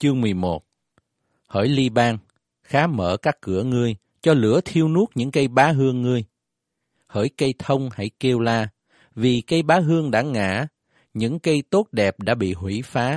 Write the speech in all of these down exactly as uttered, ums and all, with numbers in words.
chương mười một. Hỡi Li-ban, khá mở các cửa ngươi, cho lửa thiêu nuốt những cây bá hương ngươi. Hỡi cây thông hãy kêu la, vì cây bá hương đã ngã, những cây tốt đẹp đã bị hủy phá.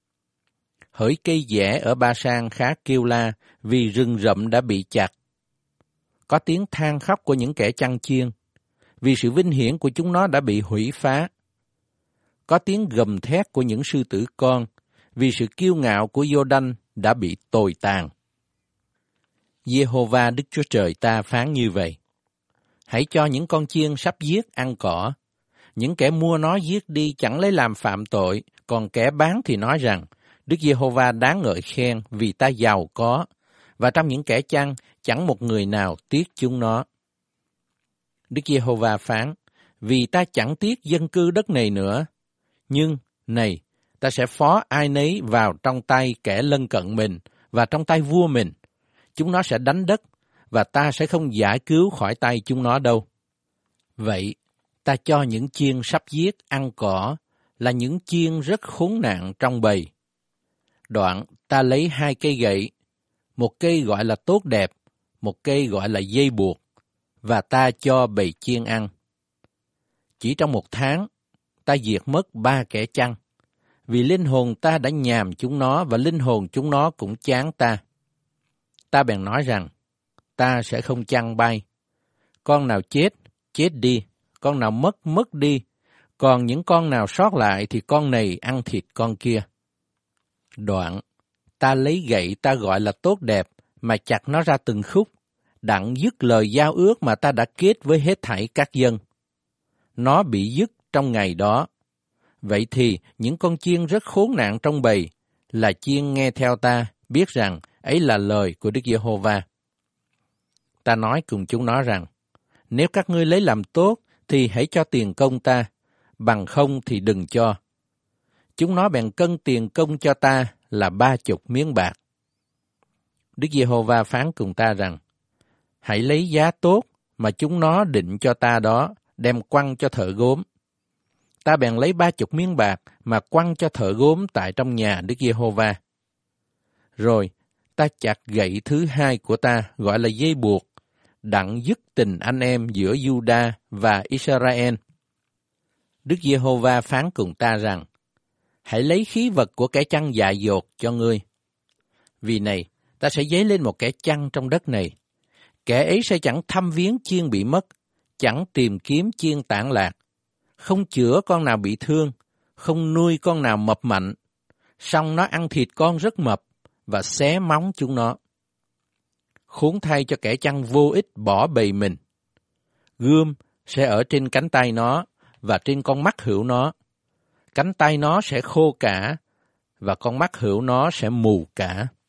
Hỡi cây dẻ ở Ba-san khá kêu la, vì rừng rậm đã bị chặt. Có tiếng than khóc của những kẻ chăn chiên, vì sự vinh hiển của chúng nó đã bị hủy phá. Có tiếng gầm thét của những sư tử con, vì sự kiêu ngạo của Giô-đanh đã bị tồi tàn. Giê-hô-va Đức Chúa Trời ta phán như vậy: hãy cho những con chiên sắp giết ăn cỏ. Những kẻ mua nó giết đi chẳng lấy làm phạm tội, còn kẻ bán thì nói rằng, Đức Giê-hô-va đáng ngợi khen vì ta giàu có, và trong những kẻ chăn chẳng một người nào tiếc chúng nó. Đức Giê-hô-va phán, vì ta chẳng tiếc dân cư đất này nữa, nhưng, này, ta sẽ phó ai nấy vào trong tay kẻ lân cận mình và trong tay vua mình. Chúng nó sẽ đánh đất, và ta sẽ không giải cứu khỏi tay chúng nó đâu. Vậy, ta cho những chiên sắp giết ăn cỏ là những chiên rất khốn nạn trong bầy. Đoạn, ta lấy hai cây gậy, một cây gọi là tốt đẹp, một cây gọi là dây buộc, và ta cho bầy chiên ăn. Chỉ trong một tháng, ta diệt mất ba kẻ chăn, vì linh hồn ta đã nhàm chúng nó và linh hồn chúng nó cũng chán ta. Ta bèn nói rằng, ta sẽ không chăn bay. Con nào chết, chết đi, con nào mất, mất đi, còn những con nào sót lại thì con này ăn thịt con kia. Đoạn, ta lấy gậy ta gọi là tốt đẹp, mà chặt nó ra từng khúc, đặng dứt lời giao ước mà ta đã kết với hết thảy các dân. Nó bị dứt trong ngày đó. Vậy thì những con chiên rất khốn nạn trong bầy là chiên nghe theo ta, biết rằng ấy là lời của Đức Giê-hô-va. Ta nói cùng chúng nó rằng, nếu các ngươi lấy làm tốt thì hãy cho tiền công ta, bằng không thì đừng cho. Chúng nó bèn cân tiền công cho ta là ba chục miếng bạc. Đức Giê-hô-va phán cùng ta rằng, hãy lấy giá tốt mà chúng nó định cho ta đó, đem quăng cho thợ gốm. Ta bèn lấy ba chục miếng bạc mà quăng cho thợ gốm tại trong nhà Đức Giê-hô-va. Rồi, ta chặt gậy thứ hai của ta, gọi là dây buộc, đặng dứt tình anh em giữa Giu-đa và Israel. Đức Giê-hô-va phán cùng ta rằng, hãy lấy khí vật của kẻ chăn dại dột cho ngươi. Vì này, ta sẽ dấy lên một kẻ chăn trong đất này. Kẻ ấy sẽ chẳng thăm viếng chiên bị mất, chẳng tìm kiếm chiên tản lạc, không chữa con nào bị thương, không nuôi con nào mập mạnh, song nó ăn thịt con rất mập và xé móng chúng nó. Khốn thay cho kẻ chăn vô ích bỏ bầy mình. Gươm sẽ ở trên cánh tay nó và trên con mắt hữu nó. Cánh tay nó sẽ khô cả và con mắt hữu nó sẽ mù cả.